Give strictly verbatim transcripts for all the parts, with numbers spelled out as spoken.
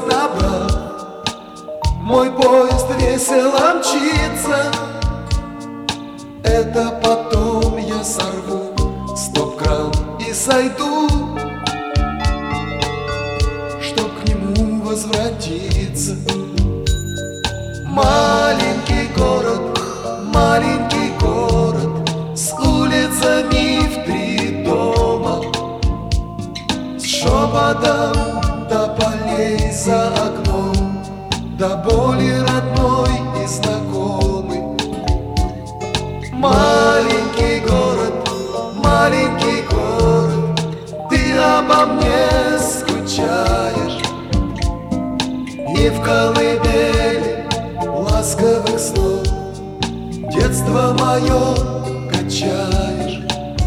набрал, мой поезд весело мчится. Это потом я сорву стоп-кран и сойду, чтоб к нему возвратиться. Маленький город, маленький город, с улицами в три дома, с шепотом до полей за окном, до боли родной и знакомой. Маленький город, маленький город, ты обо мне скучаешь, и в колыбели ласковых снов детство мое качаешь.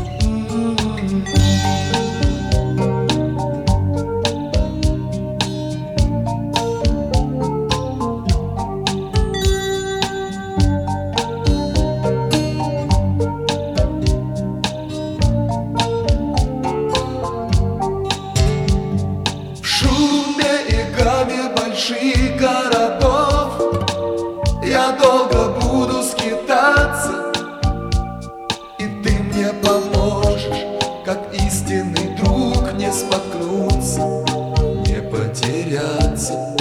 В шуме и гаме больших городов я долго буду скитаться, и ты мне поможешь, как истинный друг, не споткнуться, не потеряться.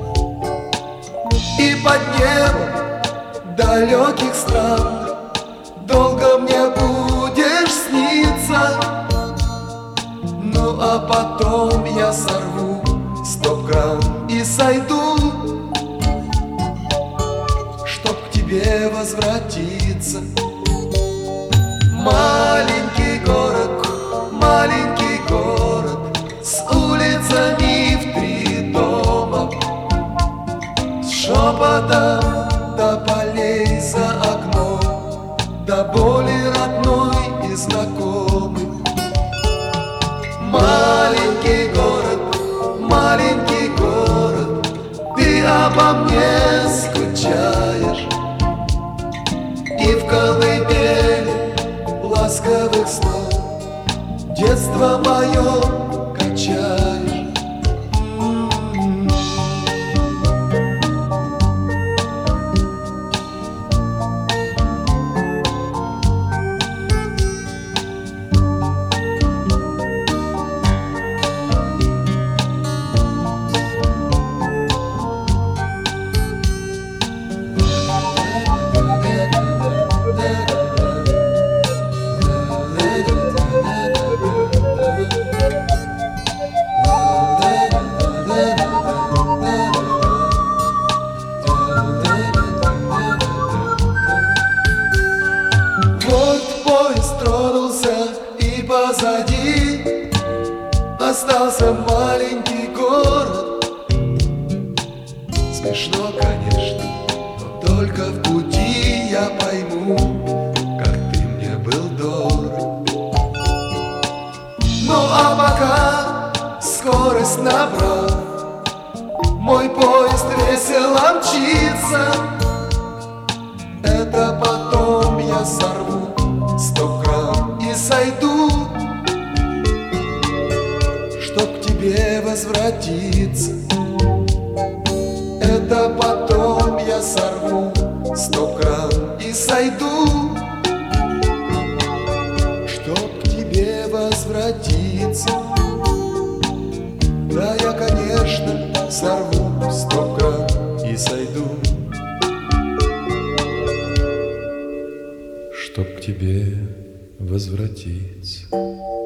И под небом далеких стран долго мне будешь сниться. Ну а потом я сорву стоп-кран и сойду, чтоб к тебе возвратиться. Маленький город, маленький город, с улицами в три дома, с шепотом до полей за окном, до боли родной и знакомой. Маленький город, маленький город, ты обо мне скучаешь, и в колыбели ласковых снов детство мое качаешь. Позади остался маленький город. Смешно, конечно, но только в пути я пойму, как ты мне был дорог. Ну а пока скорость набрал, мой поезд весело мчится. Это потом я сорву стоп-кран и сойду, чтоб к тебе возвратиться. Это потом я сорву стоп-кран и сойду, чтоб к тебе возвратиться. Да, я, конечно, сорву стоп-кран и сойду, чтоб к тебе возвратиться.